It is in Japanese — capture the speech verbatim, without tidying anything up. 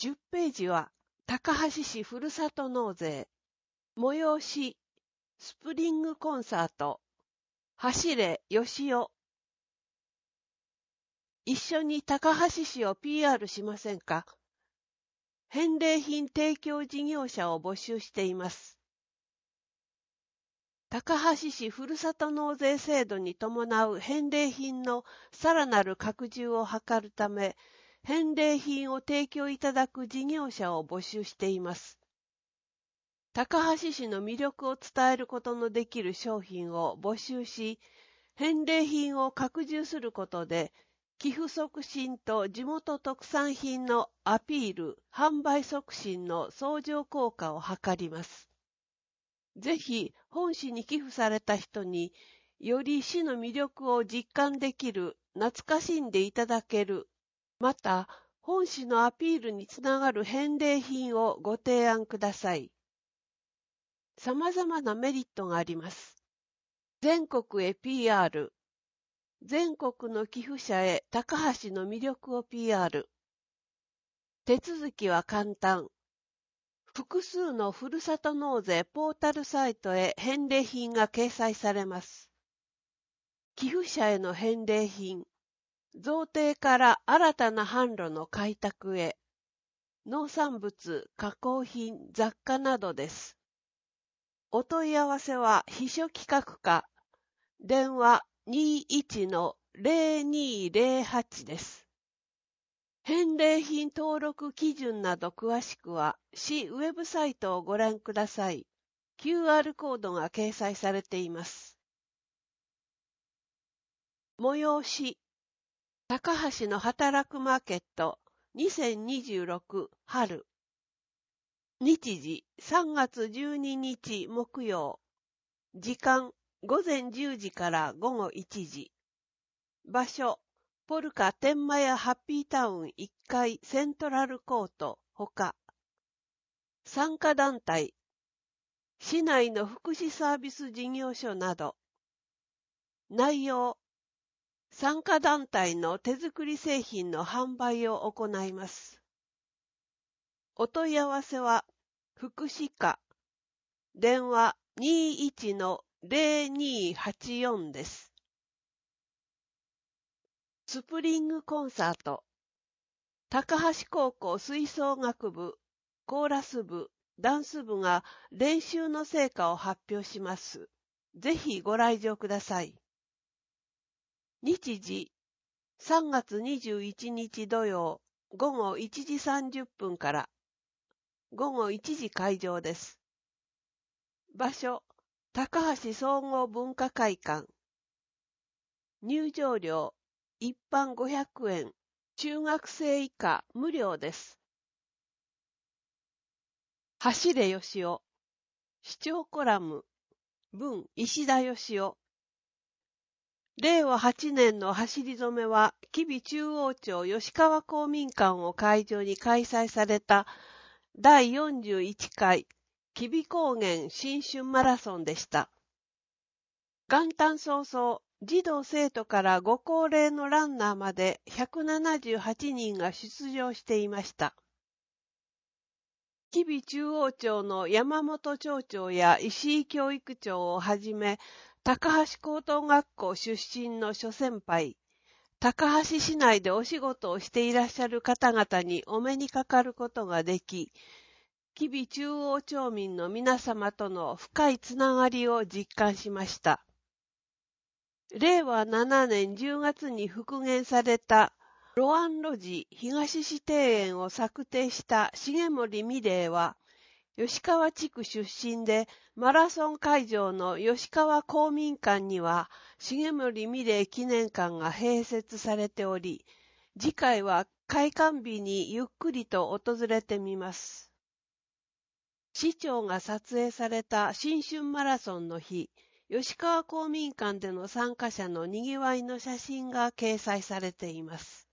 じゅっページは、高梁市ふるさと納税、催し、スプリングコンサート、走れよしお。一緒に高梁市を ピーアール しませんか？返礼品提供事業者を募集しています。高梁市ふるさと納税制度に伴う返礼品のさらなる拡充を図るため、返礼品を提供いただく事業者を募集しています。高梁市の魅力を伝えることのできる商品を募集し、返礼品を拡充することで、寄付促進と地元特産品のアピール、販売促進の相乗効果を図ります。ぜひ、本市に寄付された人により市の魅力を実感できる、懐かしんでいただける、また、本市のアピールにつながる返礼品をご提案ください。様々なメリットがあります。全国へ ピーアール。全国の寄付者へ高梁の魅力を ピーアール。手続きは簡単。複数のふるさと納税ポータルサイトへ返礼品が掲載されます。寄付者への返礼品。贈呈から新たな販路の開拓へ。農産物、加工品、雑貨などです。お問い合わせは秘書企画課。電話 にいちのゼロにーゼロはち です。返礼品登録基準など詳しくは市ウェブサイトをご覧ください。キューアール コードが掲載されています。催し、高梁の働くマーケットにせんにじゅうろく春。日時さんがつじゅうににち木曜。時間ごぜんじゅうじからごごいちじ。場所、ポルカ天満屋ハッピータウンいっかいセントラルコートほか。参加団体、市内の福祉サービス事業所など。内容、参加団体の手作り製品の販売を行います。お問い合わせは、福祉課、電話 にいちのゼロにーはちよん です。スプリングコンサート、高梁高校吹奏楽部、コーラス部、ダンス部が練習の成果を発表します。ぜひご来場ください。日時、さんがつにじゅういちにち土曜、ごごいちじさんじゅっぷんからごごいちじ開場です。場所、高梁総合文化会館。入場料、一般ごひゃくえん、中学生以下無料です。走れよしお。視聴コラム。文石田よしお。れいわはちねんの走り初めは、吉備中央町吉川公民館を会場に開催されただいよんじゅういっかい吉備高原新春マラソンでした。元旦早々、児童生徒からご高齢のランナーまでひゃくななじゅうはちにんが出場していました。吉備中央町の山本町長や石井教育長をはじめ、高梁高等学校出身の諸先輩、高梁市内でお仕事をしていらっしゃる方々にお目にかかることができ、吉備中央町民の皆様との深いつながりを実感しました。れいわななねんじゅうがつに復元されたロアン路地東市庭園を策定した重森美玲は、吉川地区出身でマラソン会場の吉川公民館には重森美玲記念館が併設されており、次回は開館日にゆっくりと訪れてみます。市長が撮影された新春マラソンの日、吉川公民館での参加者のにぎわいの写真が掲載されています。